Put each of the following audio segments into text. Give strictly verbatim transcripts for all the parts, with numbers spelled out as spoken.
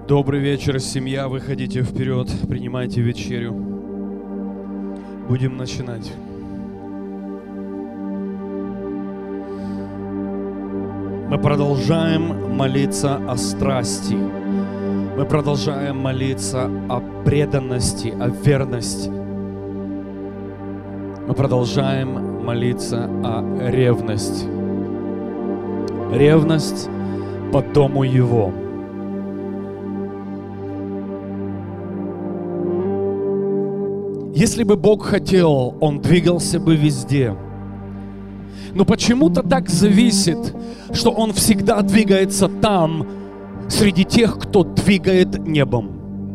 Добрый вечер, семья. Выходите вперед, принимайте вечерю. Будем начинать. Мы продолжаем молиться о страсти. Мы продолжаем молиться о преданности, о верности. Мы продолжаем молиться о ревности. Ревность по дому Его. Если бы Бог хотел, Он двигался бы везде. Но почему-то так зависит, что Он всегда двигается там, среди тех, кто двигает небом.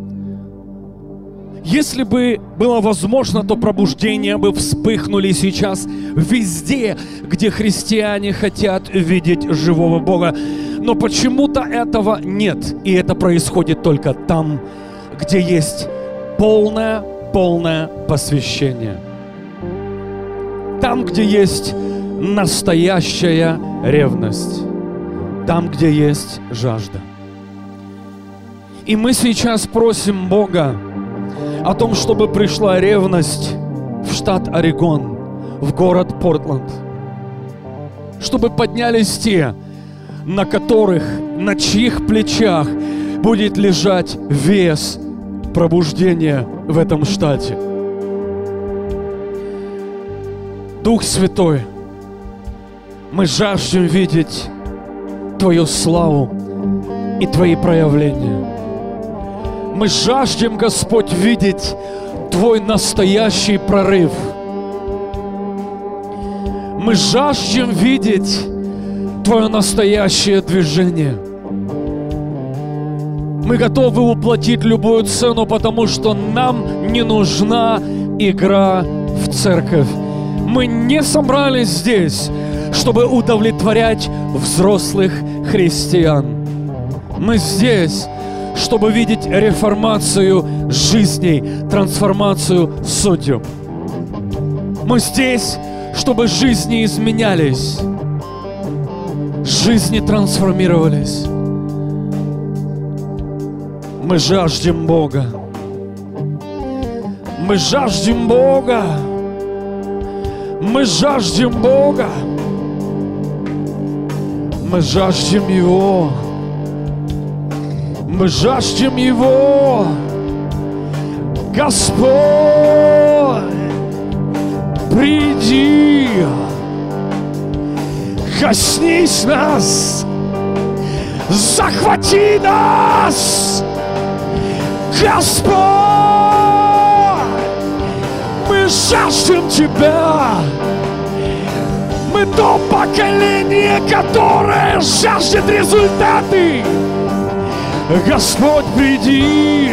Если бы было возможно, то пробуждения бы вспыхнули сейчас везде, где христиане хотят видеть живого Бога. Но почему-то этого нет. И это происходит только там, где есть полное, полное посвящение. Там, где есть настоящая ревность. Там, где есть жажда. И мы сейчас просим Бога о том, чтобы пришла ревность в штат Орегон, в город Портланд. Чтобы поднялись те, на которых, на чьих плечах будет лежать вес пробуждения в этом штате. Дух Святой, мы жаждем видеть Твою славу и Твои проявления. Мы жаждем, Господь, видеть Твой настоящий прорыв. Мы жаждем видеть Твое настоящее движение. Мы готовы уплатить любую цену, потому что нам не нужна игра в церковь. Мы не собрались здесь, чтобы удовлетворять взрослых христиан. Мы здесь, чтобы видеть реформацию жизней, трансформацию судеб. Мы здесь, чтобы жизни изменялись, жизни трансформировались. Мы жаждем Бога. Мы жаждем Бога. Мы жаждем Бога. Мы жаждем Его. Мы жаждем Его. Господь, приди, коснись нас, захвати нас, Господь, мы жаждем Тебя. Мы то поколение, которое жаждет результаты. Господь, приди!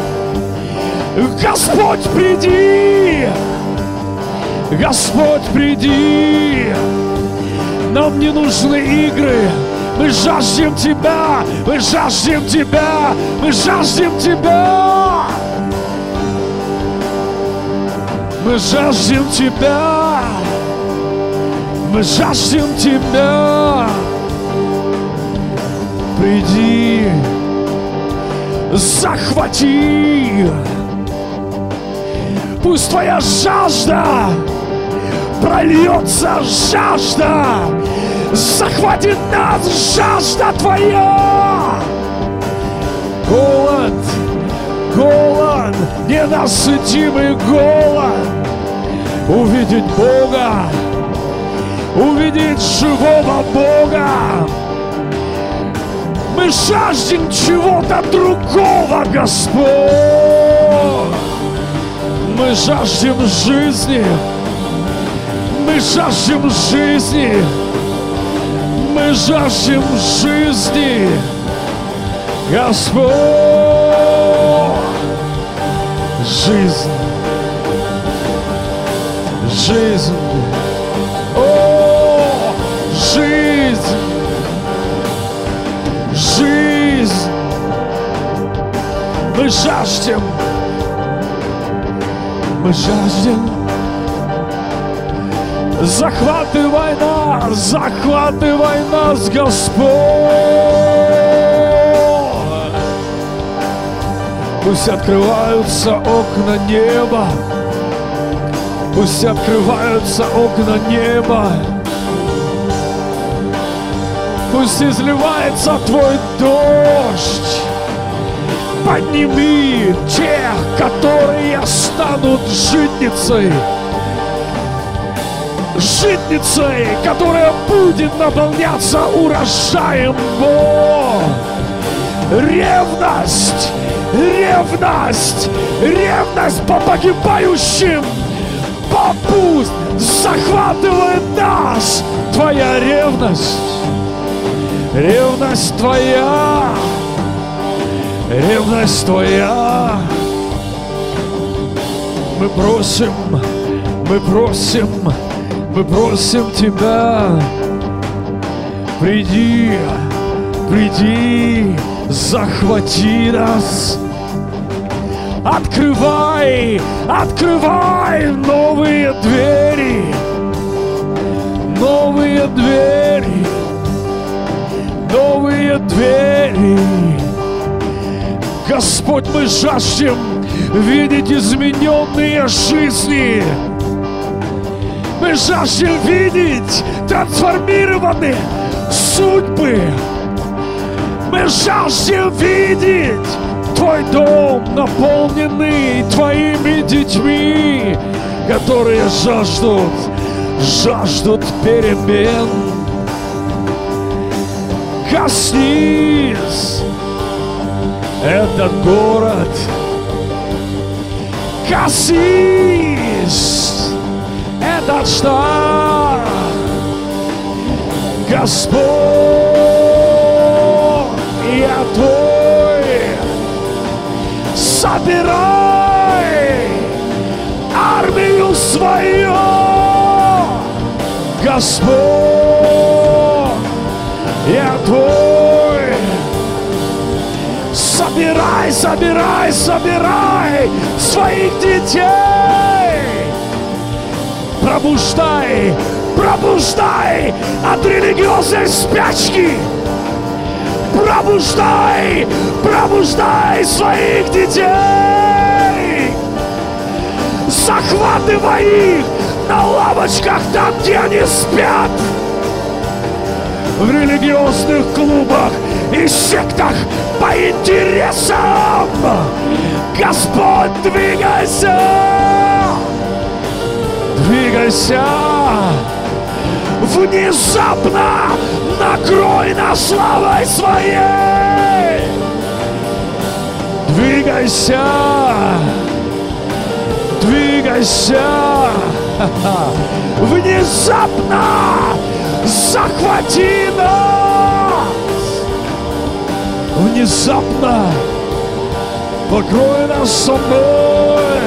Господь, приди! Господь, приди! Нам не нужны игры. Мы жаждем Тебя! Мы жаждем Тебя! Мы жаждем Тебя! Мы жаждем Тебя! Мы жаждем Тебя! Приди! Захвати! Пусть Твоя жажда прольется, жажда захватит нас, жажда Твоя! Голод, голод, ненасытимый голод увидеть Бога, увидеть живого Бога. Мы жаждем чего-то другого, Господь. Мы жаждем жизни. Мы жаждем жизни. Мы жаждем жизни, Господь. Жизнь. Жизнь. О, жизнь. Жизнь. Мы жаждем. Мы жаждем. Захватывай нас, захватывай нас, Господь. Пусть открываются окна неба. Пусть открываются окна неба. Пусть изливается Твой дождь. Подними тех, которые станут житницей. Житницей, которая будет наполняться урожаем Бога. Ревность, ревность, ревность по погибающим. Пусть захватывает нас Твоя ревность. Ревность Твоя. Ревность Твоя. Мы просим, мы просим, мы просим Тебя. Приди, приди, захвати нас. Открывай, открывай новые двери. Новые двери. Новые двери. Господь, мы жаждем видеть измененные жизни. Мы жаждем видеть трансформированные судьбы. Мы жаждем видеть Твой дом, наполненный Твоими детьми, которые жаждут, жаждут перемен. Коснись этот город. Коснись этот штат. Господь, я Твой. Собирай армию свою. Господь, я Твой. Собирай, собирай, собирай своих детей. Пробуждай, пробуждай от религиозной спячки. Пробуждай, пробуждай своих детей. Захватывай их на лавочках, там, где они спят. В религиозных клубах и сектах по интересам. Господь, двигайся! Двигайся! Внезапно накрой нас славой Своей! Двигайся! Двигайся! Внезапно захвати нас! Внезапно покрой нас собой!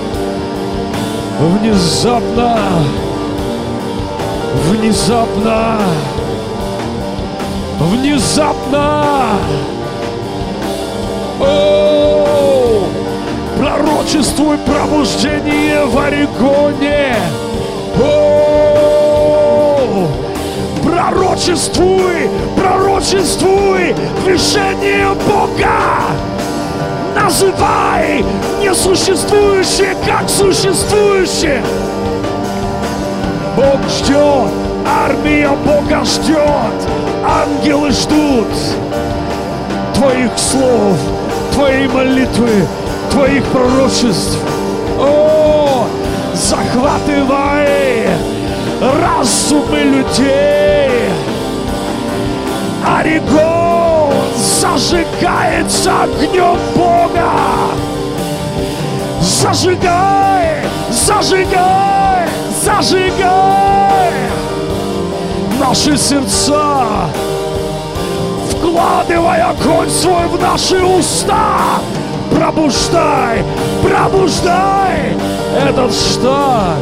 Внезапно! Внезапно! Внезапно! О! Пророчествуй пробуждение в Орегоне! О! Пророчествуй! Пророчествуй движение Бога! Называй несуществующее как существующее! Бог ждет, армия Бога ждет, ангелы ждут Твоих слов, Твоей молитвы, Твоих пророчеств. О, захватывай разумы людей. Орегон зажигается огнем Бога. Зажигай, зажигай, зажигай наши сердца, вкладывай огонь свой в наши уста. Пробуждай, пробуждай этот штат.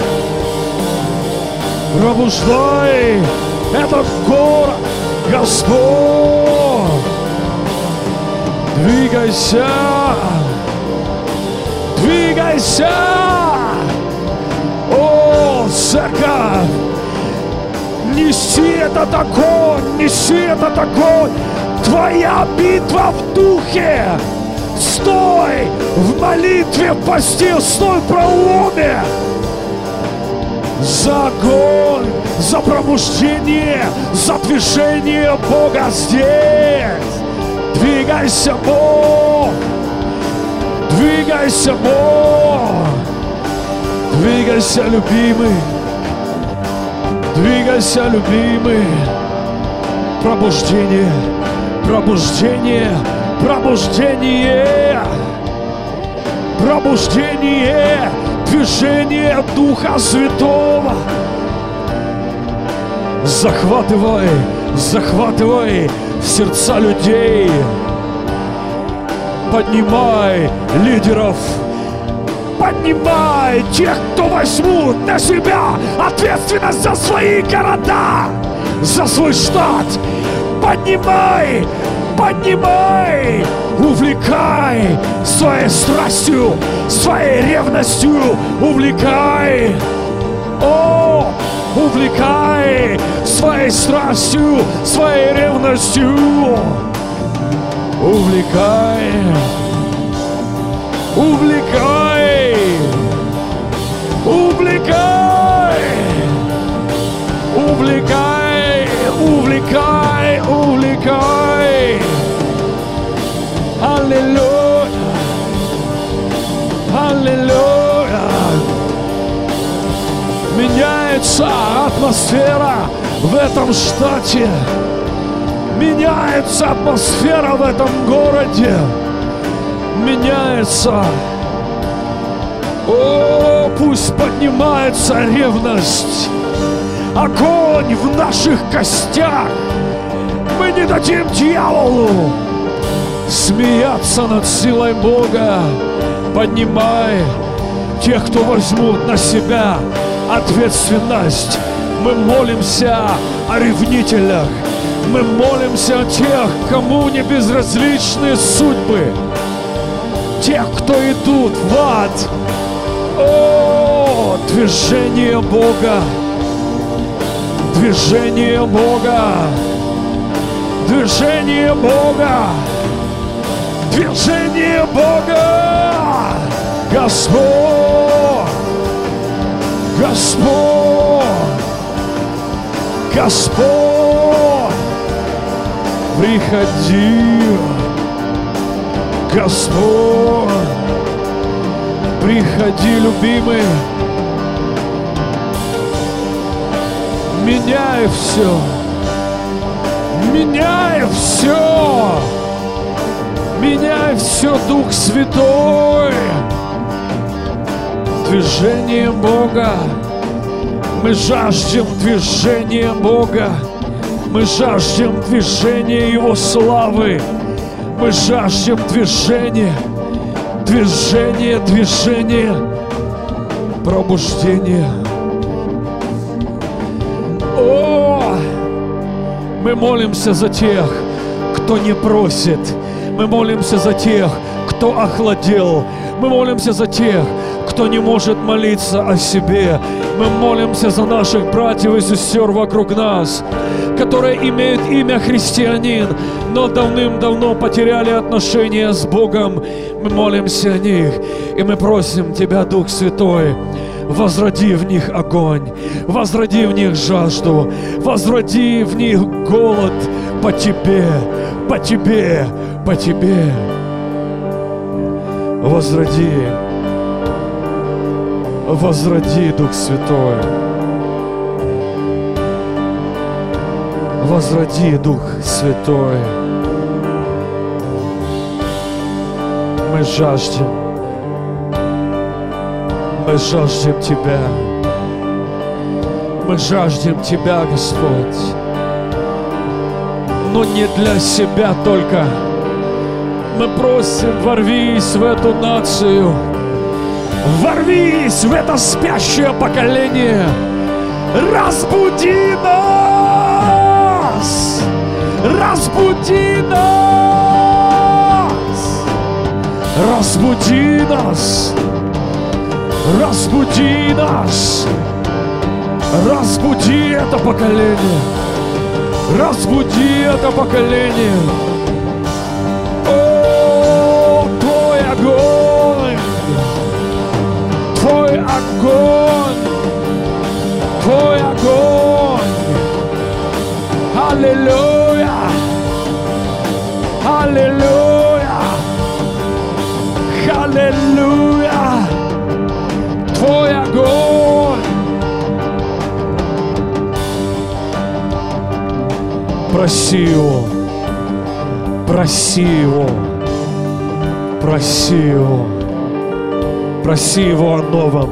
Пробуждай этот город, Господь. Двигайся, двигайся. О, церковь, неси этот огонь, неси этот огонь. Твоя битва в духе. Стой в молитве, в посте, стой в проломе. За огонь, за пробуждение, за движение Бога здесь. Двигайся, Бог. Двигайся, Бог. Двигайся, любимый. Двигайся, любимый. Пробуждение, пробуждение, пробуждение, пробуждение, движение Духа Святого. Захватывай, захватывай сердца людей. Поднимай лидеров. Поднимай тех, кто возьмут на себя ответственность за свои города, за свой штат. Поднимай, поднимай, увлекай своей страстью, своей ревностью, увлекай. О, увлекай своей страстью, своей ревностью. Увлекай, увлекай, увлекай, увлекай, увлекай, увлекай. Аллилуйя, аллилуйя. Меняется атмосфера в этом штате. Меняется атмосфера в этом городе. Меняется. О, пусть поднимается ревность. Огонь в наших костях. Мы не дадим дьяволу смеяться над силой Бога. Поднимай тех, кто возьмут на себя ответственность. Мы молимся о ревнителях. Мы молимся о тех, кому не безразличны судьбы. Тех, кто идут в ад. О, движение Бога. Движение Бога. Движение Бога. Движение Бога. Господь. Господь. Господь. Приходи. Господь. Приходи, любимый. Меняй все. Меняй все. Меняй все, Дух Святой. Движение Бога. Мы жаждем движения Бога. Мы жаждем движения Его славы. Мы жаждем движения. Движение, движение. Пробуждение. О! Мы молимся за тех, кто не просит. Мы молимся за тех, кто охладел. Мы молимся за тех, кто не может молиться о себе. Мы молимся за наших братьев и сестер вокруг нас, которые имеют имя христианин, но давным-давно потеряли отношения с Богом. Мы молимся о них, и мы просим Тебя, Дух Святой, возроди в них огонь, возроди в них жажду, возроди в них голод по Тебе, по Тебе, по Тебе. Возроди, возроди, Дух Святой. Возроди, Дух Святой. Мы жаждем, мы жаждем Тебя. Мы жаждем Тебя, Господь. Но не для себя только. Мы просим, ворвись в эту нацию. Ворвись в это спящее поколение. Разбуди нас! Разбуди нас! Разбуди нас! Разбуди нас! Разбуди это поколение! Разбуди это поколение! О, Проси Его, проси Его, проси Его, проси Его о новом.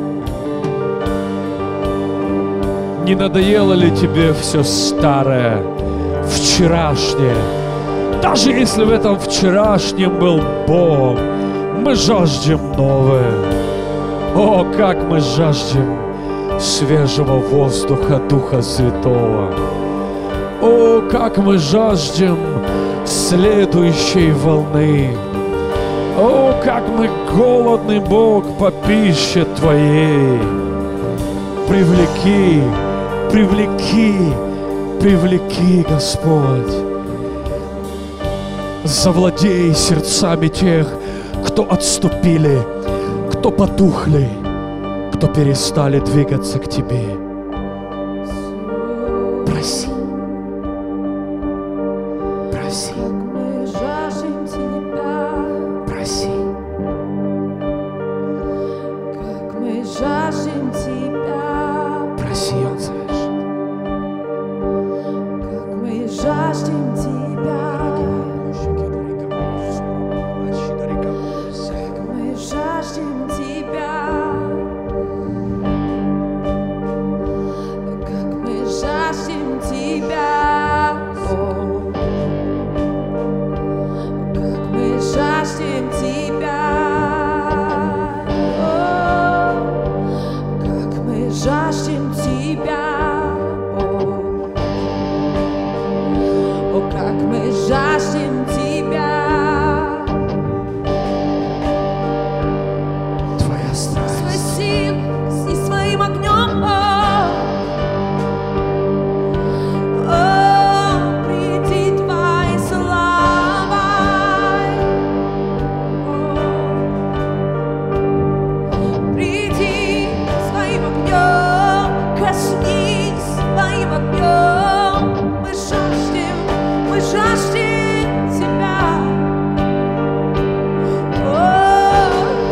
Не надоело ли тебе все старое, вчерашнее? Даже если в этом вчерашнем был Бог, мы жаждем новое. О, как мы жаждем свежего воздуха Духа Святого. О, как мы жаждем следующей волны. О, как мы голодны, Бог, по пище Твоей. Привлеки, привлеки, привлеки, Господь. Завладей сердцами тех, кто отступили, кто потухли, кто перестали двигаться к Тебе. Проси. Проси. Мы жаждем Тебя. Проси. Как мы жаждем Тебя. Проси, Он совершит. Как мы жаждем Тебя. Как мы жаждем Тебя. Как мы жаждем Тебя. О, как мы жаждем Тебя. О, как мы жаждем Тебя. О, о, как мы жаждем Тебя. Твоя страсть. Свой сил и своим огнем. О, о, приди Твоей славой. О, приди своим огнем, коснись своим огнем. Мы жаждем, мы жаждем Тебя. О,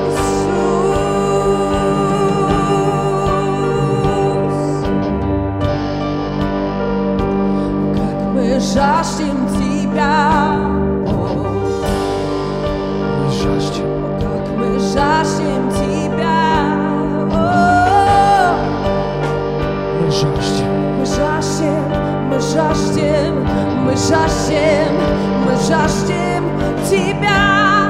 Иисус, как мы жаждем Тебя. О, Мы жаждем. как мы жаждем Тебя. О, Мы жаждем. мы жаждем, мы жаждем, мы жаждем, мы жаждем Тебя.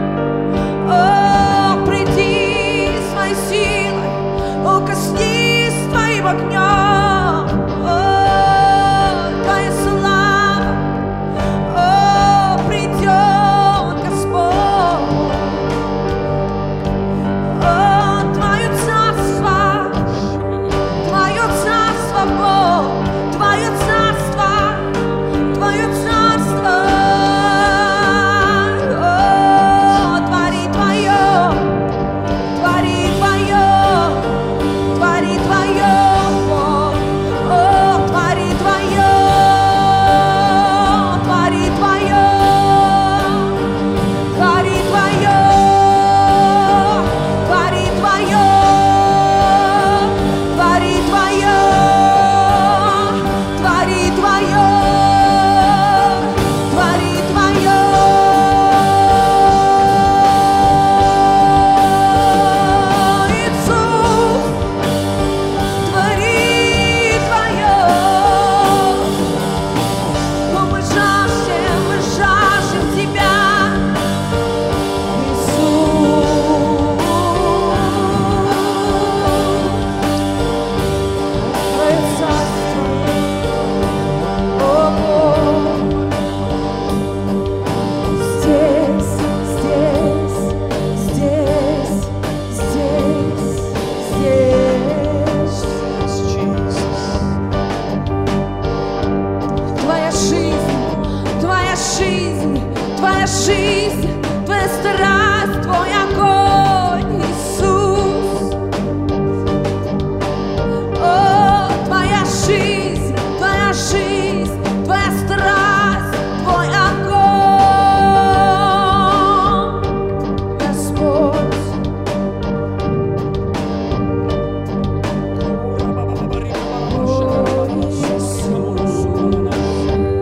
О, приди своей силой, о, коснись Твоим огнем. О, Твоя слава, о, придет Господь. О, Твое царство, Твое царство, Бог, Твое царство, Твое царство. О, твори Твое, твори Твое, твори Твое, Бог. О, твори Твое, твори Твое, твори Твое, твори Твое, твори Твое, твори Твое, твори Твое. Иисус, твори Твое. О, мы жаждем, мы жаждем Тебя, Иисус. Твое царство, о Бог, здесь, здесь, здесь, здесь, здесь. Твоя жизнь, Твоя жизнь, Твоя жизнь, Твоя страсть, Твой огонь, Иисус. О, Твоя жизнь, Твоя жизнь, Твоя страсть, Твой огонь, Господь. О, Иисус.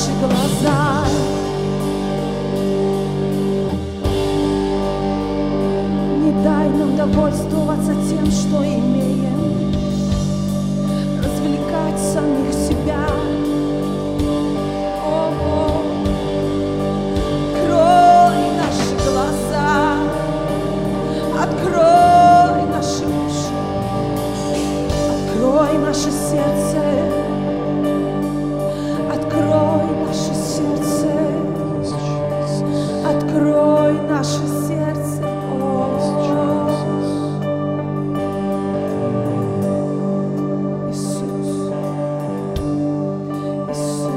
наши глаза. Не дай нам довольствоваться тем, что имеем, развлекать самих себя. О, открой наши глаза, открой наши уши, открой наше сердце, открой наше сердце, открой наше сердце. О, Иисус, Иисус,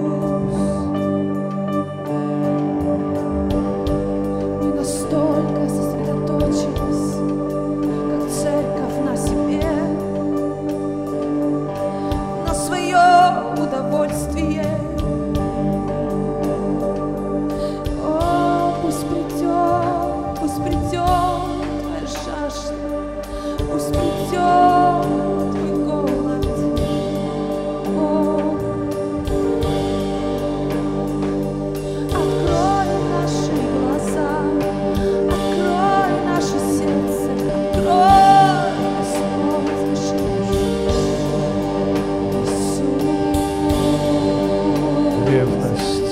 мы настолько сосредоточились, как церковь, на себе, на свое удовольствие. О, пусть придет, пусть придет твоя жажда, пусть придет твой голод. О, открой наши глаза, открой наше сердце, открой, Господь, наши души. Иисус, Ревность.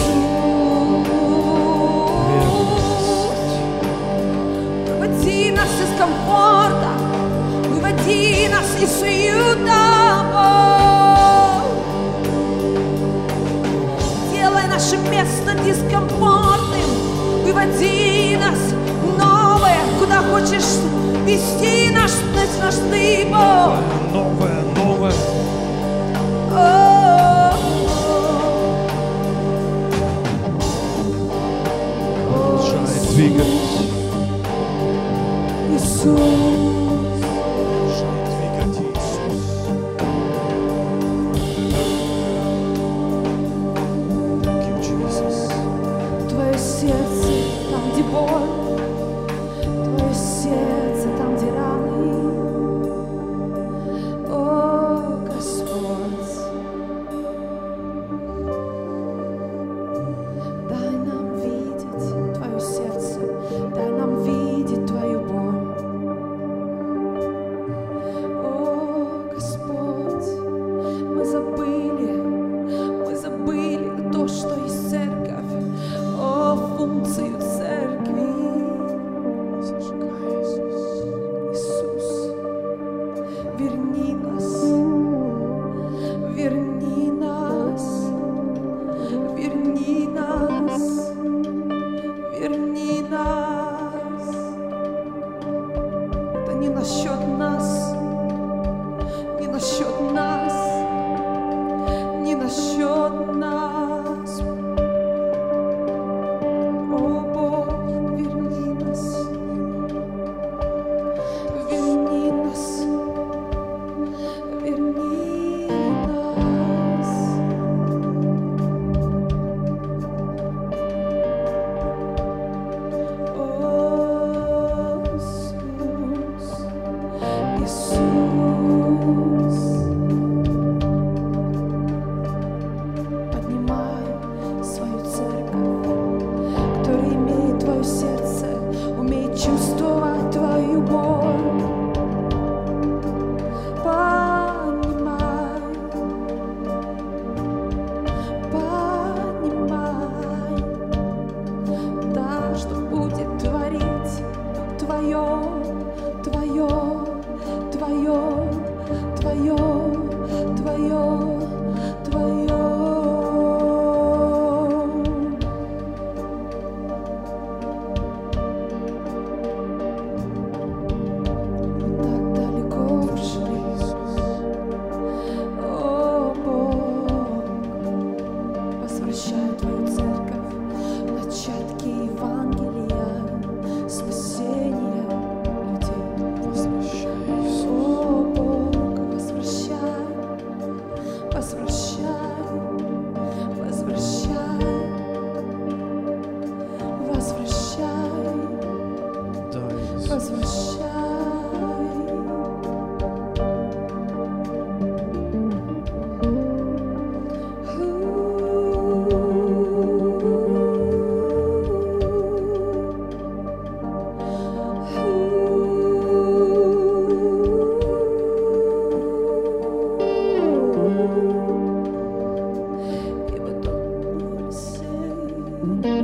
выводи нас из комфорта, выводи нас из уюта. О, делай наше место дискомфортным, выводи нас в новое, куда хочешь вести наш, наш ты, Бог. Новое, новое. О, Продолжай двигать. Иисус, Продолжай двигать, Иисус. Thank you, Jesus. твое сердце там, где боль, твое сердце там, где раны. О, Господь, дай нам видеть твое сердце, дай нам видеть твою боль. О, Господь, мы забыли, мы забыли то, что есть церковь, о, функцию церкви.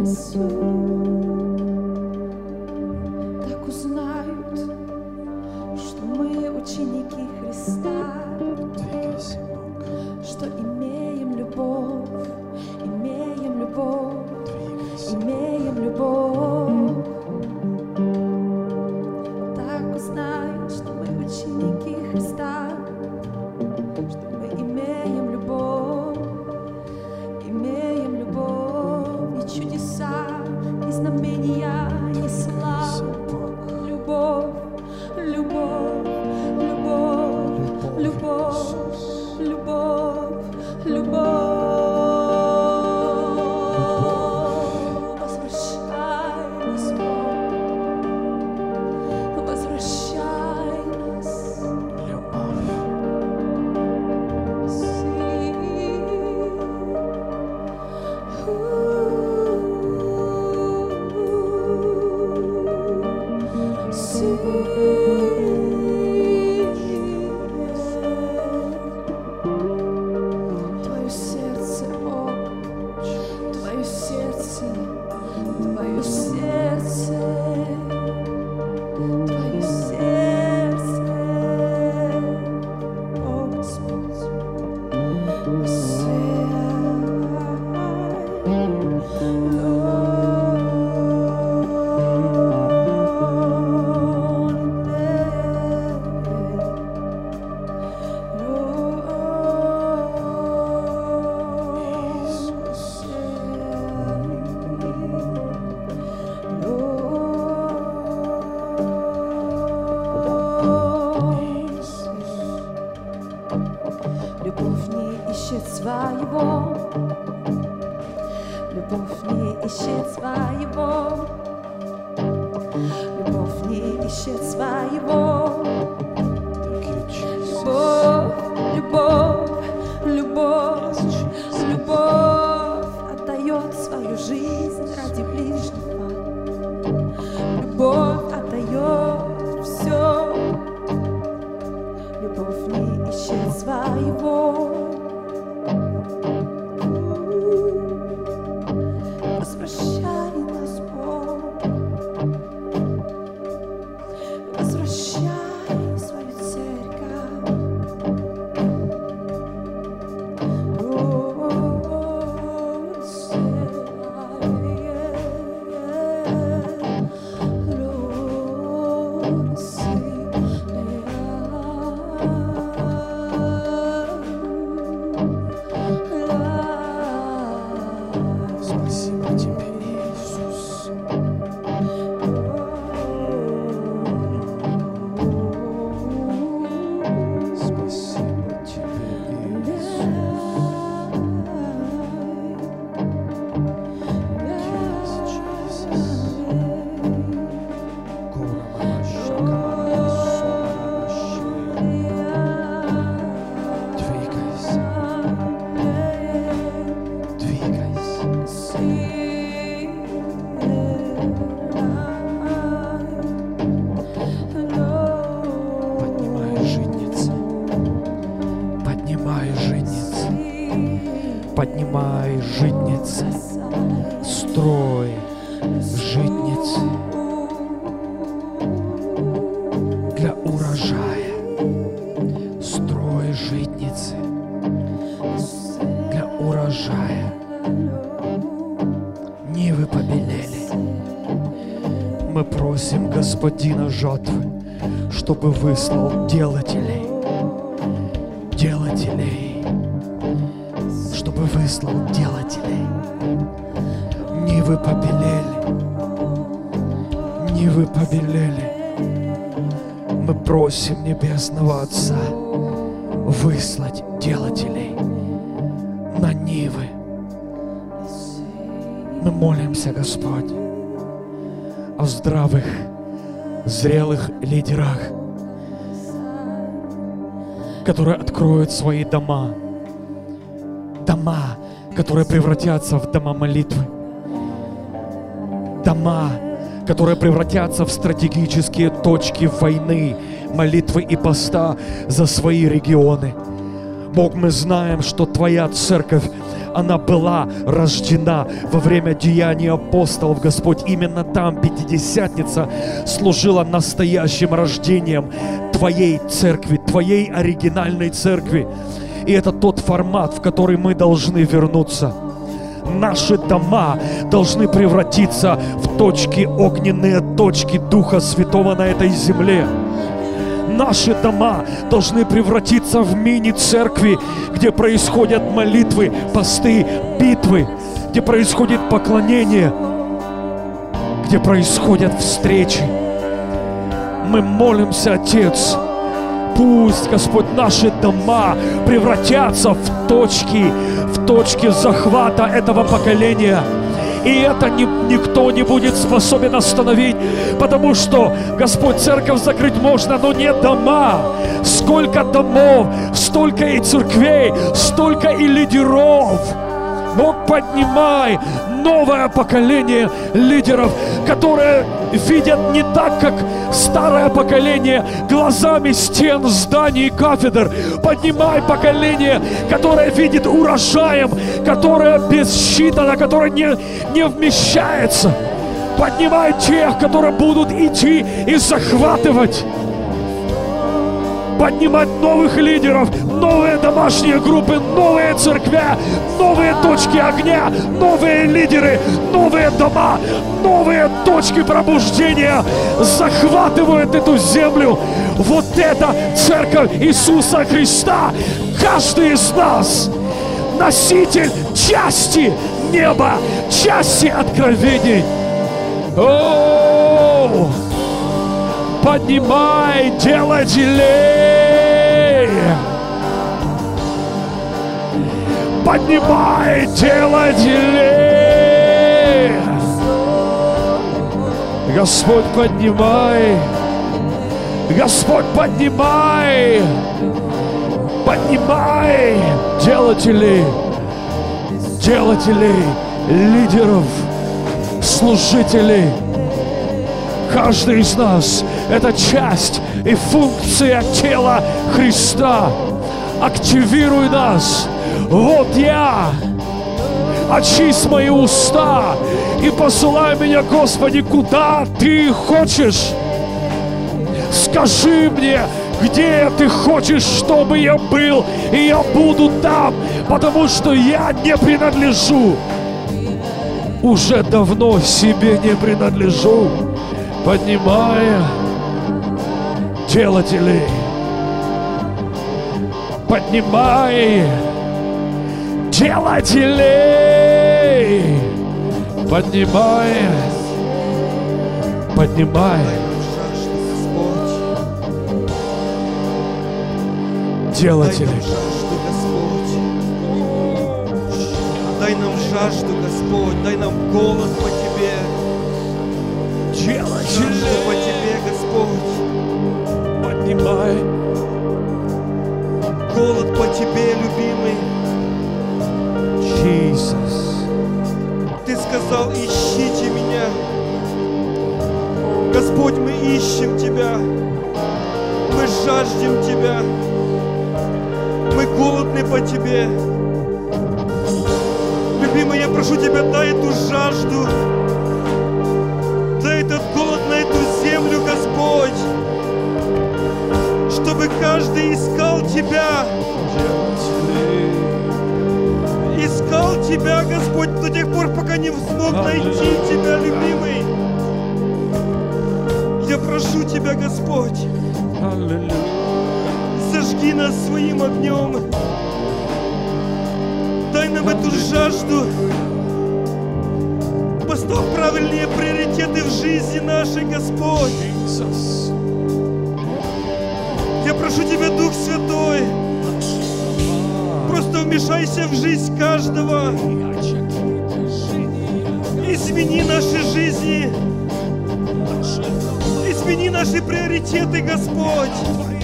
Иисус. Так узнают, что мы ученики Христа, Двигайся, Бог. что имеем любовь, имеем любовь, Двигайся. имеем любовь. Так узнают, что мы ученики Христа, что мы имеем любовь, имеем любовь, и чудеса, и знамения, и славу. Любовь, любовь, любовь, любовь, любовь, любовь. Возвращай нас, Бог. Возвращай нас. Любовь. Твое сердце, о, Твое сердце, Твое сердце, Твое сердце, о, Господь, любовь не ищет своего, любовь не ищет своего, любовь не ищет своего. Любовь, любовь, любовь, любовь отдает свою жизнь ради ближнего. Любовь отдает все. Любовь не ищет своего. Возвращай нас, Бог. Возвращай свою церковь. Спасибо тебе, Иисус. Спасибо тебе, Поднимай житницы, строй житницы для урожая, строй житницы для урожая. Нивы побелели. Мы просим Господина жатвы, чтобы выслал делателей, делателей, чтобы выслал делателей. Нивы побелели, нивы побелели. Мы просим Небесного Отца выслать делателей на нивы. Мы молимся, Господь, о здравых, зрелых лидерах, которые откроют свои дома, дома, которые превратятся в дома молитвы, дома, которые превратятся в стратегические точки войны, молитвы и поста за свои регионы. Бог, мы знаем, что Твоя церковь, она была рождена во время деяний апостолов, Господь. Именно там Пятидесятница служила настоящим рождением Твоей церкви, Твоей оригинальной церкви. И это тот формат, в который мы должны вернуться. Наши дома должны превратиться в точки, огненные точки Духа Святого на этой земле. Наши дома должны превратиться в мини-церкви, где происходят молитвы, посты, битвы, где происходит поклонение, где происходят встречи. Мы молимся, Отец, пусть, Господь, наши дома превратятся в точки, в точки захвата этого поколения. И это ни, никто не будет способен остановить, потому что, Господь, церковь закрыть можно, но не дома. Сколько домов, столько и церквей, столько и лидеров. Бог, поднимай новое поколение лидеров, которые видят не так, как старое поколение, глазами стен, зданий, кафедр. Поднимай поколение, которое видит урожаем, которое бесчитано, которое не, не вмещается. Поднимай тех, которые будут идти и захватывать. Поднимать новых лидеров, новые домашние группы, новые церкви, новые точки огня, новые лидеры, новые дома, новые точки пробуждения захватывают эту землю. Вот это церковь Иисуса Христа. Каждый из нас носитель части неба, части откровений. О-о-о! Поднимай делателей! Поднимай делателей! Господь, поднимай! Господь, поднимай! Поднимай делателей! Делателей, лидеров, служителей! Каждый из нас – это часть и функция тела Христа. Активируй нас. Вот я. Очисть мои уста и посылай меня, Господи, куда Ты хочешь. Скажи мне, где Ты хочешь, чтобы я был, и я буду там, потому что я не принадлежу. Уже давно себе не принадлежу. Поднимая делателей, поднимай делателей, поднимай, поднимай делателей. Дай нам жажду, Господь, дай нам голод по Тебе. Жажду по Тебе, Господь. Поднимай. Голод по Тебе, любимый. Jesus. Ты сказал, ищите меня. Господь, мы ищем Тебя. Мы жаждем Тебя. Мы голодны по Тебе. Любимый, я прошу Тебя, дай эту жажду. Дай этот голод на эту землю, Господь. Чтобы каждый искал Тебя. Искал Тебя, Господь, до тех пор, пока не смог найти Тебя, любимый. Я прошу Тебя, Господь. Зажги нас своим огнем. Дай нам эту жажду. Поставь правильные приоритеты в жизни нашей, Господь. Я прошу Тебя, Дух Святой, просто вмешайся в жизнь каждого. Измени наши жизни. Измени наши приоритеты, Господь.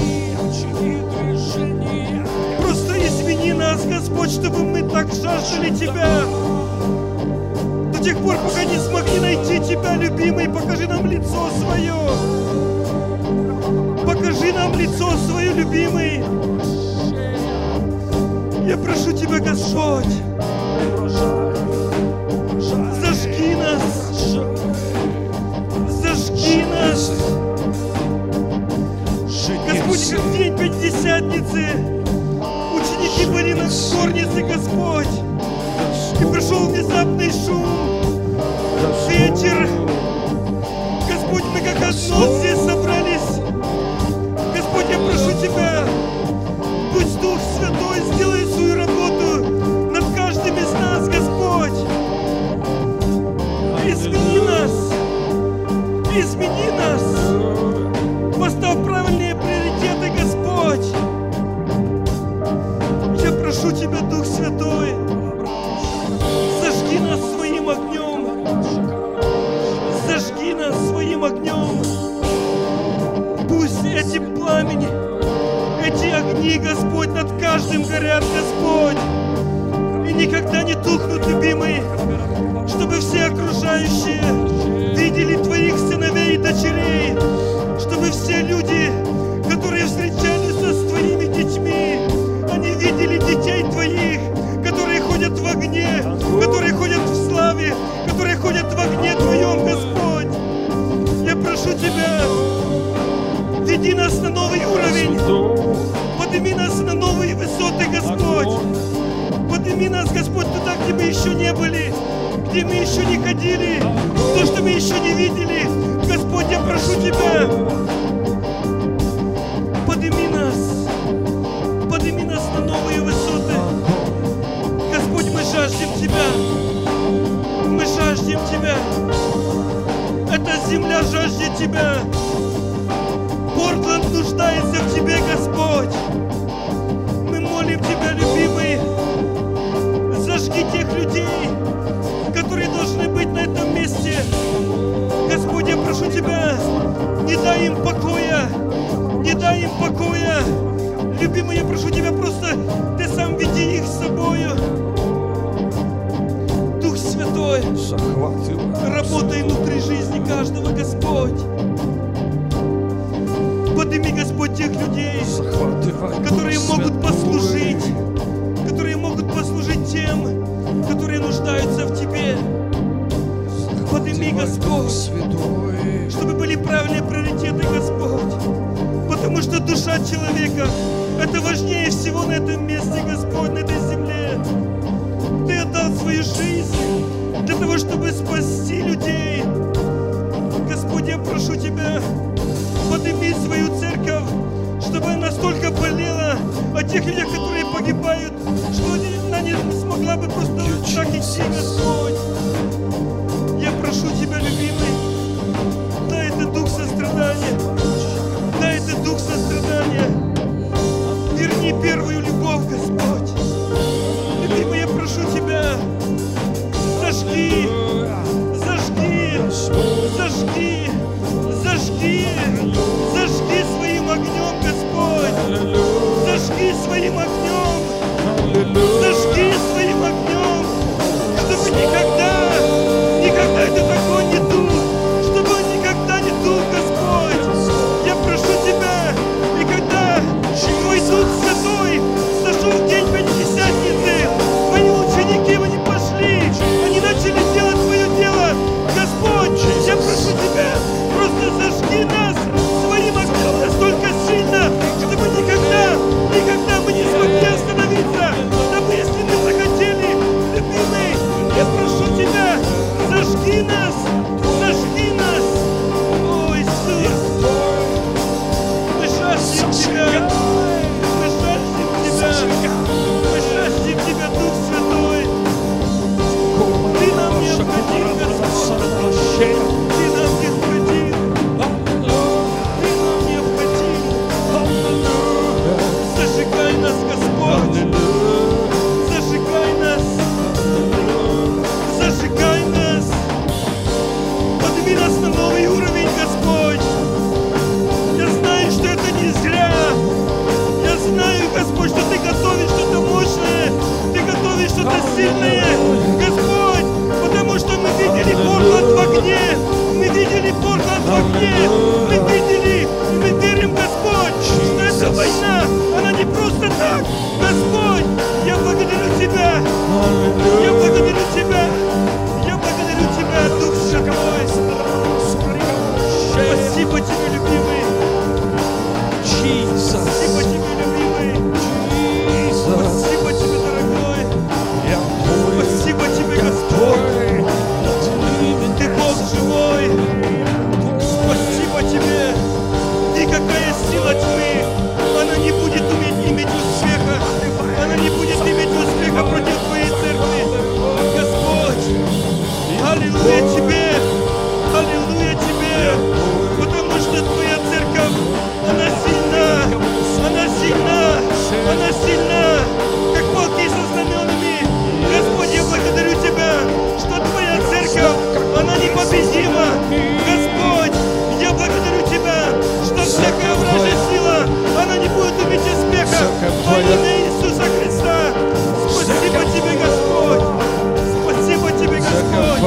Просто измени нас, Господь, чтобы мы так жаждали Тебя. До тех пор, пока не смогли найти Тебя, любимый, покажи нам лицо свое. Покажи нам лицо свое, любимый. Я прошу Тебя, Господь, зажги нас, зажги нас. Господь, как в день Пятидесятницы ученики были на горнице, Господь, и пришел внезапный шум, ветер. Господь, мы как одно здесь собрались. Господь, я прошу Тебя, пусть Дух Святой сделает свою работу над каждым из нас, Господь. Измени нас, измени нас, поставь правильные приоритеты, Господь. Я прошу Тебя, Дух Святой, зажги нас своим огнем, зажги нас своим огнем. Пусть эти пламени, эти огни, Господь, над каждым горят, Господь, и никогда не тухнут, любимый, чтобы все окружающие видели Твоих сыновей и дочерей, чтобы все люди, которые встречались с Твоими детьми, они видели детей Твоих, которые ходят в огне, которые ходят в славе, которые ходят в огне Твоем, Господь. Я прошу Тебя, веди нас на новый уровень, подними нас на новые высоты, Господь. Подними нас, Господь, туда, где мы еще не были, где мы еще не ходили, то, что мы еще не видели. Господь, я прошу Тебя, подними нас, подними нас на новые высоты. Господь, мы жаждем Тебя, мы жаждем Тебя. Эта земля жаждет Тебя. Портланд нуждается в Тебе, Господь. Мы молим Тебя, любимый, зажги тех людей, которые должны быть на этом месте. Господь, я прошу Тебя, не дай им покоя, не дай им покоя. Любимый, я прошу Тебя, просто Ты сам веди их с собою. Дух Святой, работай внутри жизни каждого, Господь. Подними, Господь, тех людей, которые могут послужить, которые могут послужить тем, которые нуждаются в Тебе. Подними, Господь, чтобы были правильные приоритеты, Господь. Потому что душа человека – это важнее всего на этом месте, Господь, на этой земле. Ты отдал свою жизнь для того, чтобы спасти людей. Господь, я прошу Тебя, подними свою церковь, чтобы она настолько болела о тех людях, которые погибают, что она не смогла бы просто так идти, Господь. Я прошу Тебя, любимый, дай это дух сострадания, дай это дух сострадания. Верни первую любовь, Господь. Любимый, я прошу Тебя, зажги, зажги, зажги, зажги, зажги своим огнем, Господь. Зажги своим огнем, зажги своим огнем, чтобы никогда, никогда этот огонь не тух, чтобы он никогда не тух, Господь. Я прошу Тебя, и когда Твой Дух Святой сошел в день Пятидесятницы, Твои ученики, они пошли, они начали делать свое дело. Господь, я прошу Тебя, просто зажги нас своим огнем настолько сильно, чтобы никогда, никогда мы не смогли остановиться. Чтобы если мы захотели, любимый, я прошу Тебя, зажги нас, зажги нас. О, Иисус, мы жаждем Тебя, мы жаждем Тебя, мы жаждем Тебя, Дух Святой. Ты нам необходим, Господь, Ты нам необходим, Ты нам необходим. Зажигай нас, Господь, зажигай нас, зажигай нас,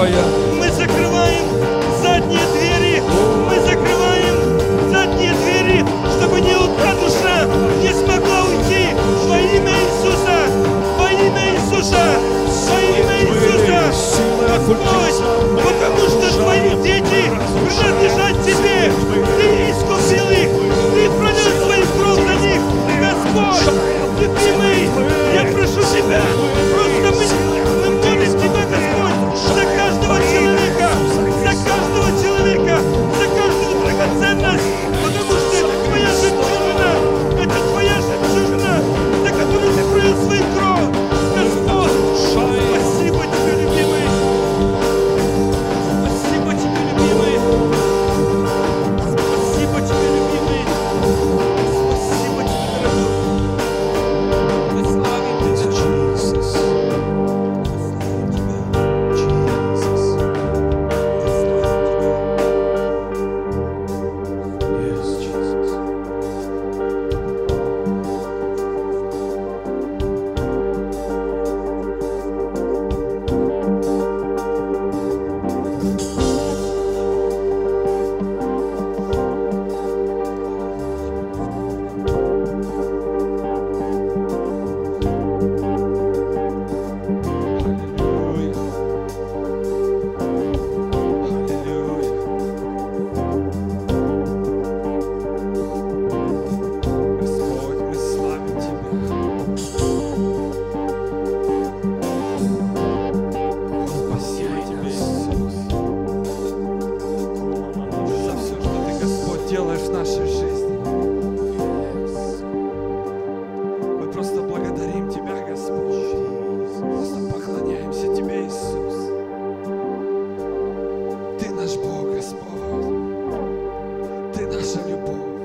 Твоя. Мы закрываем задние двери. Мы закрываем задние двери, чтобы ни одна душа не смогла уйти. Во имя Иисуса! Во имя Иисуса! Во имя Иисуса! Господь, потому что Твои дети принадлежат Тебе. Ты искупил их. Ты пролил свою кровь за них. Господь, любимый, я прошу Тебя, просто мы, мы молим Тебя, Господь, за каждого человека, за каждого человека, за каждую драгоценность, потому что это Твоя жемчужина, это Твоя жемчужина, за которую Ты пролил свою кровь. Господь, спасибо Тебе, любимый. Спасибо Тебе, любимый. Спасибо Тебе, любимый. Спасибо Тебе, дорогой. Мы славим Тебя. Делаешь в нашей жизни. Мы просто благодарим Тебя, Господь. Просто поклоняемся Тебе, Иисус. Ты наш Бог, Господь. Ты наша любовь.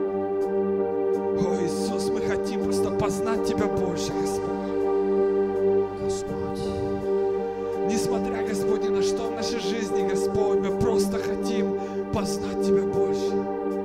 О, Иисус, мы хотим просто познать Тебя больше, Господь. Несмотря, Господь, ни на что в нашей жизни, Господь, мы просто хотим познать Тебя больше.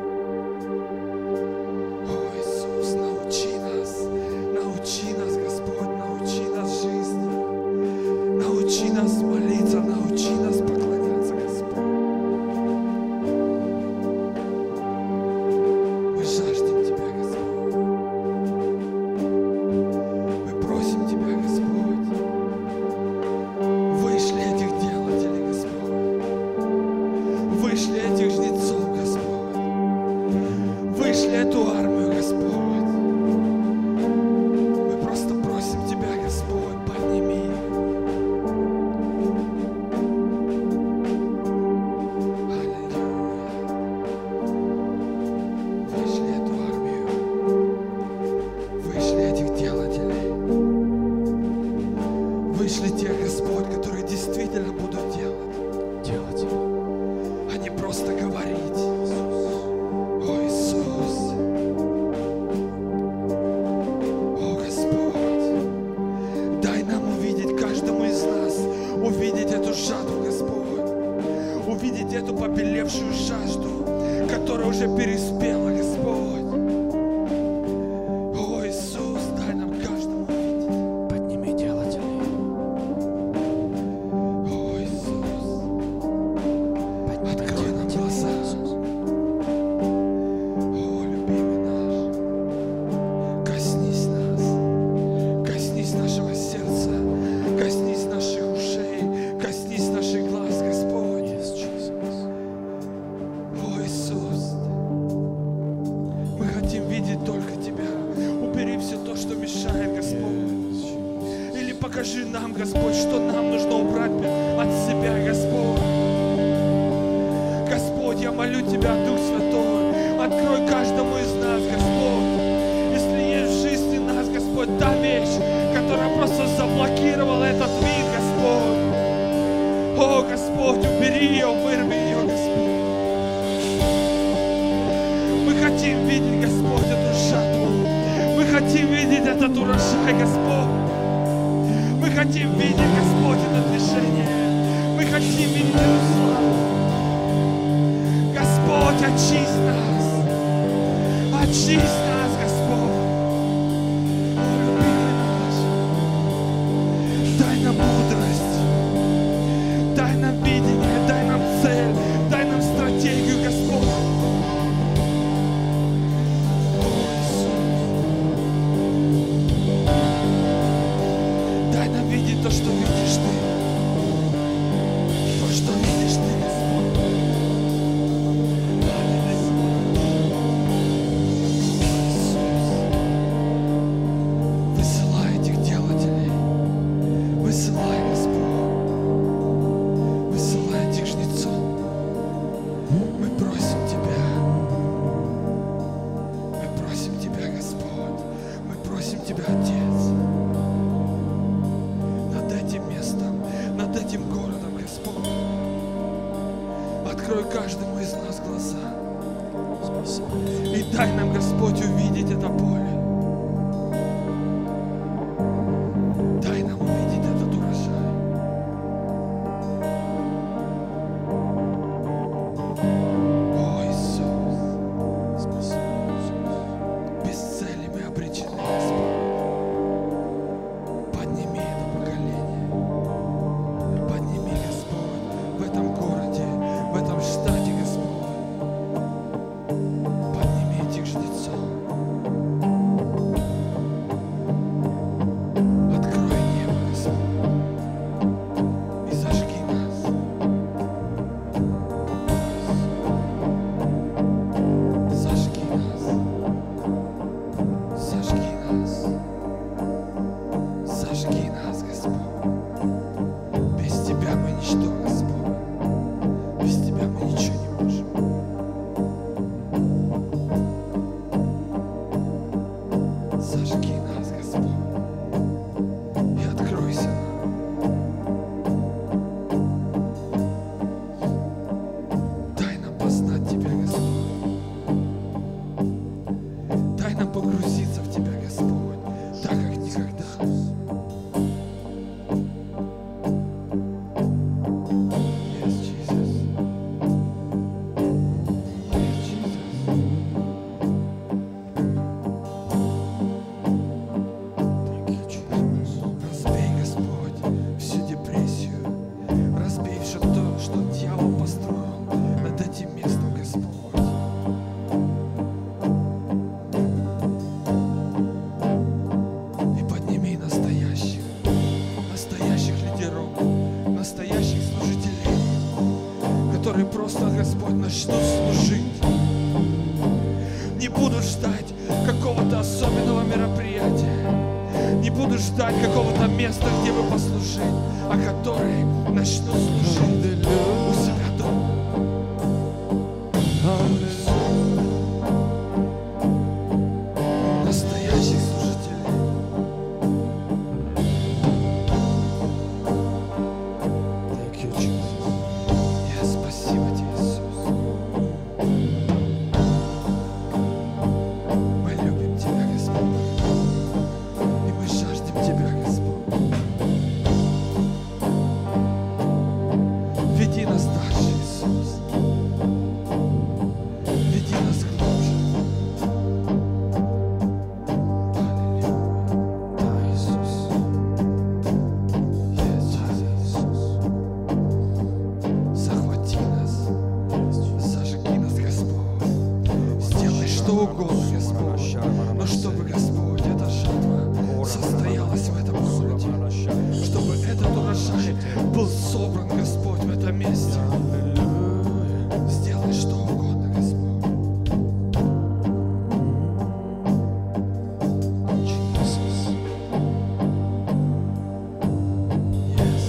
Покажи нам, Господь, что нам нужно убрать от себя, Господь. Господь, я молю Тебя, Дух Святой, открой каждому из нас, Господь. Если есть в жизни нас, Господь, та вещь, которая просто заблокировала этот мир, Господь. О, Господь, убери ее, вырви ее, Господь. Мы хотим видеть, Господь, эту жатву. Мы хотим видеть этот урожай, Господь. Мы хотим видеть, Господь, это движение. Мы хотим видеть эту славу. Господь, очисть нас. Очисть нас, Господь. О, любимый наш. Дай нам мудрость. Дай нам Открой каждому из нас глаза. И дай нам, Господь, увидеть это поле. Дай нам увидеть этот урожай. О, Иисус. Без цели мы обречены, Господь. Подними это поколение. Подними, Господь, в этом городе, в этом штате, Господь. Подними этих жнецов. Открой небо, Господь, и зажги нас. Зажги нас. Зажги нас. Зажги нас, Господь. Без Тебя мы ничто, Господь. Без Тебя мы ничего не можем. Зажги нас, Господь, и откройся нам. Дай нам познать Тебя, Господь. Дай нам погрузиться в Тебя, Господь, так, как никогда. Yes, Jesus. Yes, Jesus. Разбей, Господь, всю депрессию. Разбей все то, что дьявол построил над этим местом, Господь. И подними настоящих, настоящих лидеров, настоящих служителей, которые просто, Господь, начнут служить. Не будут ждать какого-то особенного мероприятия. Не будут ждать какого-то места, где бы послужить, а которые начнут служить у себя дома. Настоящих служителей. Thank you, Jesus. Yes, спасибо Тебе, Иисус. Мы любим Тебя, Господь. И мы жаждем Тебя, Господь. Веди нас дальше, Иисус. Веди нас глубже. Аллилуйя. Да, Иисус. Yes, Jesus. Захвати нас. Зажги нас, Господь. Сделай что угодно, Господь. Но чтобы, Господь, эта жатва состоялась в этом городе. Чтобы этот урожай был собран, Господь, в этом месте. Сделай что угодно, Господь. Jesus. Yes.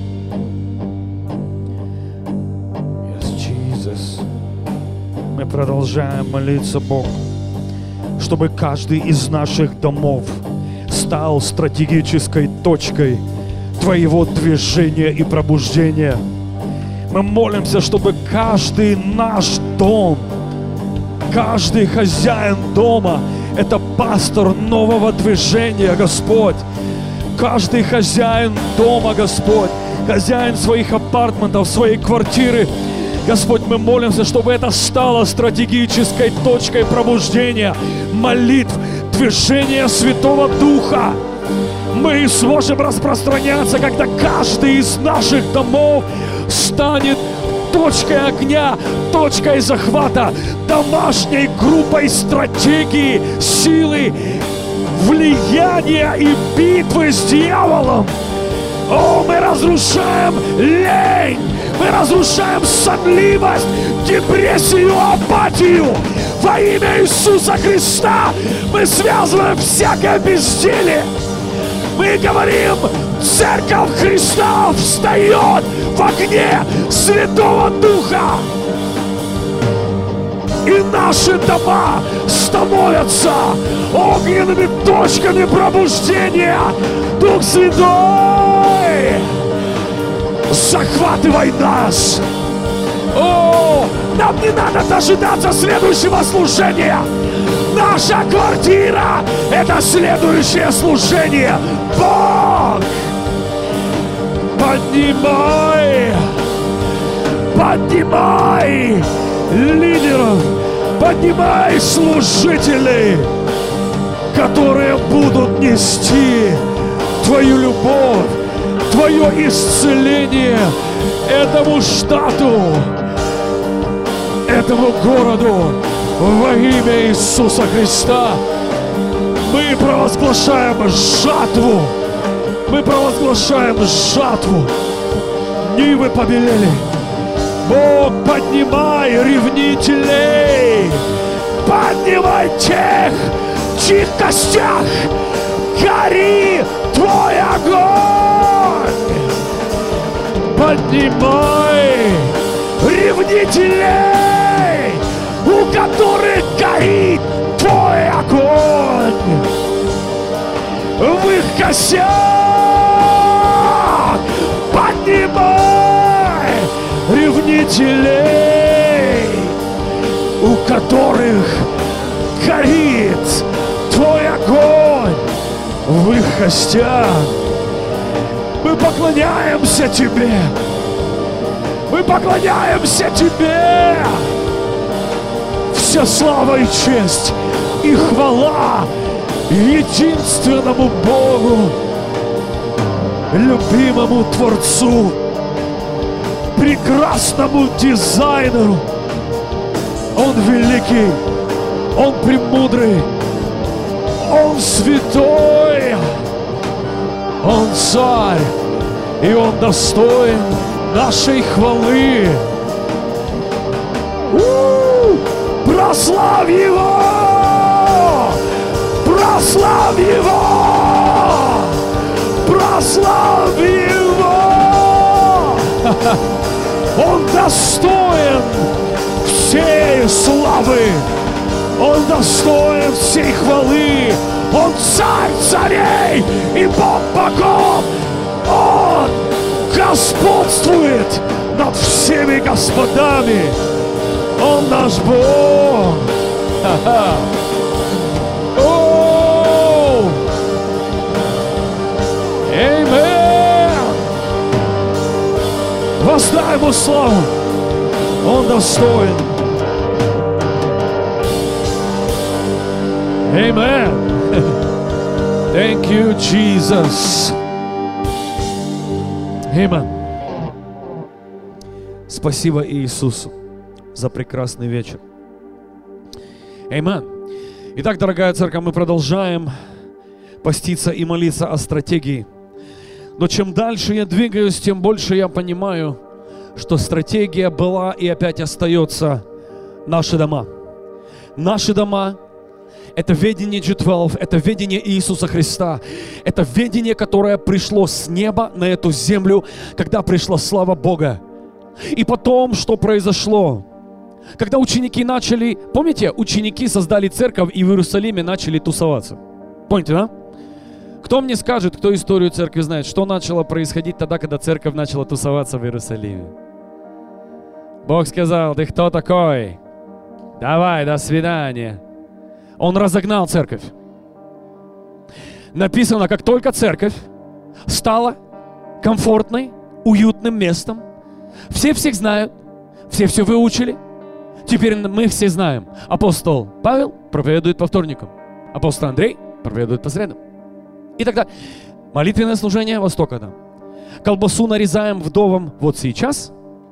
Yes, Jesus. Мы продолжаем молиться Богу, чтобы каждый из наших домов стал стратегической точкой Твоего движения и пробуждения. Мы молимся, чтобы каждый наш дом, каждый хозяин дома – это пастор нового движения, Господь. Каждый хозяин дома, Господь, хозяин своих апартментов, своей квартиры, Господь, мы молимся, чтобы это стало стратегической точкой пробуждения, молитв, движения Святого Духа. Мы сможем распространяться, когда каждый из наших домов станет точкой огня, точкой захвата, домашней группой стратегии, силы, влияния и битвы с дьяволом. О, мы разрушаем лень, мы разрушаем сонливость, депрессию, апатию. Во имя Иисуса Христа мы связываем всякое безделие. Мы говорим, Церковь Христа встает в огне Святого Духа. И наши дома становятся огненными точками пробуждения. Дух Святой, захватывай нас. О, Нам не надо дожидаться следующего служения. Наша квартира — это следующее служение. Бог! Поднимай! Поднимай лидеров! Поднимай служителей, которые будут нести Твою любовь, Твое исцеление этому штату, этому городу во имя Иисуса Христа. Мы провозглашаем жатву. Мы провозглашаем жатву. Нивы побелели. Бог, поднимай ревнителей. Поднимай тех, в чьих костях гори Твой огонь. Поднимай ревнителей, у которых горит Твой огонь. В их костях поднимай ревнителей, у которых горит Твой огонь в их костях. Мы поклоняемся Тебе. Мы поклоняемся Тебе. Вся слава и честь и хвала единственному Богу, любимому Творцу, прекрасному дизайнеру. Он великий, Он премудрый, Он святой, Он царь, и Он достоин нашей хвалы. У-у-у! Прославь Его! Прославь Его! Прославь Его! Он достоин всей славы! Он достоин всей хвалы! Он царь царей и Бог богов! Он господствует над всеми господами! Он наш Бог! Ха-ха! О! Аминь! Воздай Ему славу! Он достоин! Amen. Thank you, Jesus. Amen. Спасибо Иисусу за прекрасный вечер. Amen. Итак, дорогая церковь, мы продолжаем поститься и молиться о стратегии. Но чем дальше я двигаюсь, тем больше я понимаю, что стратегия была и опять остается наши дома. Наши дома — это ведение джи двенадцать, это ведение Иисуса Христа. Это ведение, которое пришло с неба на эту землю, когда пришла слава Бога. И потом, что произошло? Когда ученики начали, помните, ученики создали церковь и в Иерусалиме начали тусоваться. Помните, да? Кто мне скажет, кто историю церкви знает, что начало происходить тогда, когда церковь начала тусоваться в Иерусалиме? Бог сказал: ты кто такой? Давай, до свидания. Он разогнал церковь. Написано, как только церковь стала комфортной, уютным местом, все всех знают, все все выучили, теперь мы все знаем. Апостол Павел проповедует по вторникам, апостол Андрей проповедует по средам. И тогда молитвенное служение Востока. Да. Колбасу нарезаем вдовам вот сейчас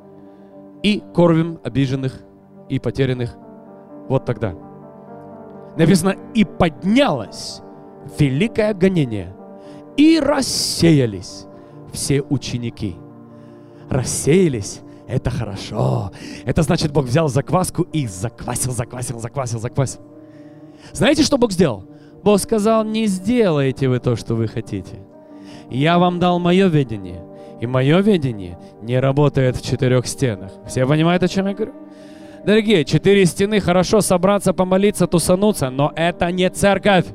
и кормим обиженных и потерянных вот тогда. Написано, и поднялось великое гонение, и рассеялись все ученики. Рассеялись, это хорошо. Это значит, Бог взял закваску и заквасил, заквасил, заквасил, заквасил. Знаете, что Бог сделал? Бог сказал: не сделайте вы то, что вы хотите. Я вам дал мое видение, и мое видение не работает в четырех стенах. Все понимают, о чем я говорю? Дорогие, четыре стены, хорошо собраться, помолиться, тусануться, но это не церковь.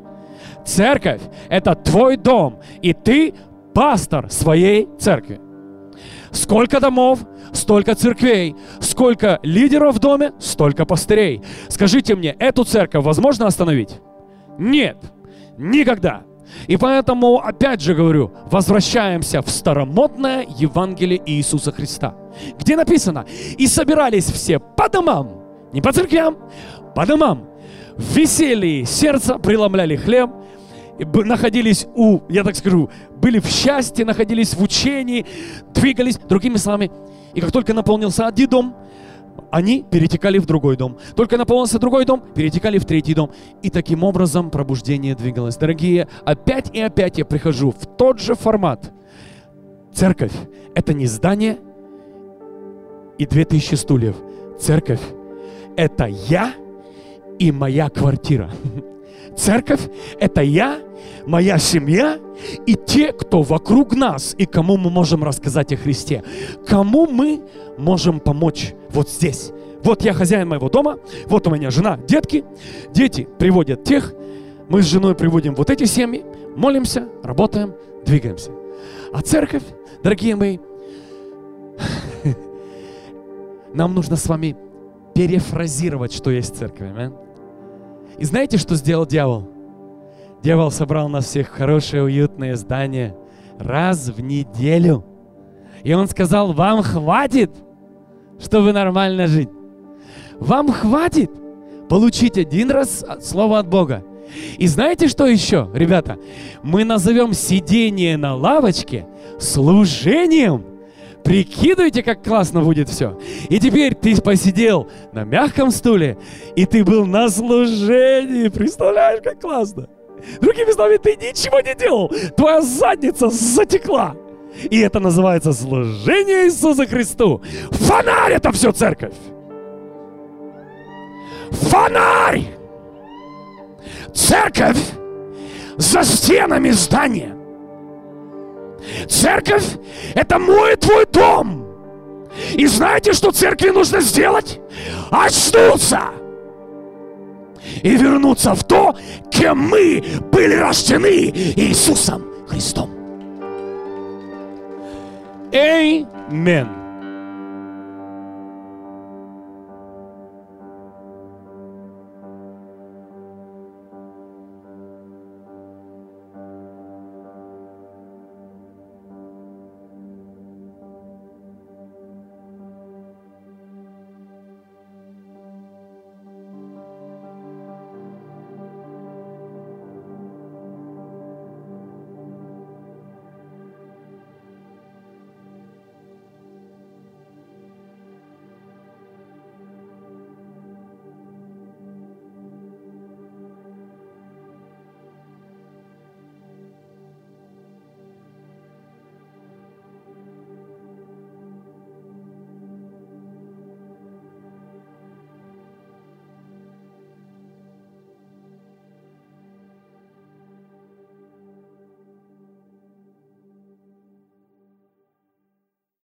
Церковь — это твой дом, и ты пастор своей церкви. Сколько домов, столько церквей. Сколько лидеров в доме, столько пастырей. Скажите мне, эту церковь возможно остановить? Нет, никогда. И поэтому, опять же говорю, возвращаемся в старомодное Евангелие Иисуса Христа, где написано: «И собирались все по домам», не по церквям, по домам, в веселье сердца преломляли хлеб, находились у, я так скажу, были в счастье, находились в учении, двигались, другими словами. И как только наполнился один дом, они перетекали в другой дом. Только наполнился другой дом, перетекали в третий дом. И таким образом пробуждение двигалось. Дорогие, опять и опять я прихожу в тот же формат. Церковь – это не здание и две тысячи стульев. Церковь – это я и моя квартира. Церковь – это я, моя семья и те, кто вокруг нас, и кому мы можем рассказать о Христе. Кому мы можем помочь вот здесь. Вот я хозяин моего дома, вот у меня жена, детки. Дети приводят тех, мы с женой приводим вот эти семьи, молимся, работаем, двигаемся. А церковь, дорогие мои, нам нужно с вами перефразировать, что есть церковь. Аминь. И знаете, что сделал дьявол? Дьявол собрал нас всех в хорошее, уютное здание раз в неделю. И он сказал: вам хватит, чтобы нормально жить. Вам хватит получить один раз слово от Бога. И знаете, что еще, ребята? Мы назовем сидение на лавочке служением. Прикидывайте, как классно будет все. И теперь ты посидел на мягком стуле, и ты был на служении. Представляешь, как классно? Другими словами, ты ничего не делал. Твоя задница затекла. И это называется служение Иисусу Христу. Фонарь — это все церковь. Фонарь! Церковь за стенами здания. Церковь — это мой и твой дом. И знаете, что церкви нужно сделать? Очнуться и вернуться в то, кем мы были рождены Иисусом Христом. Аминь.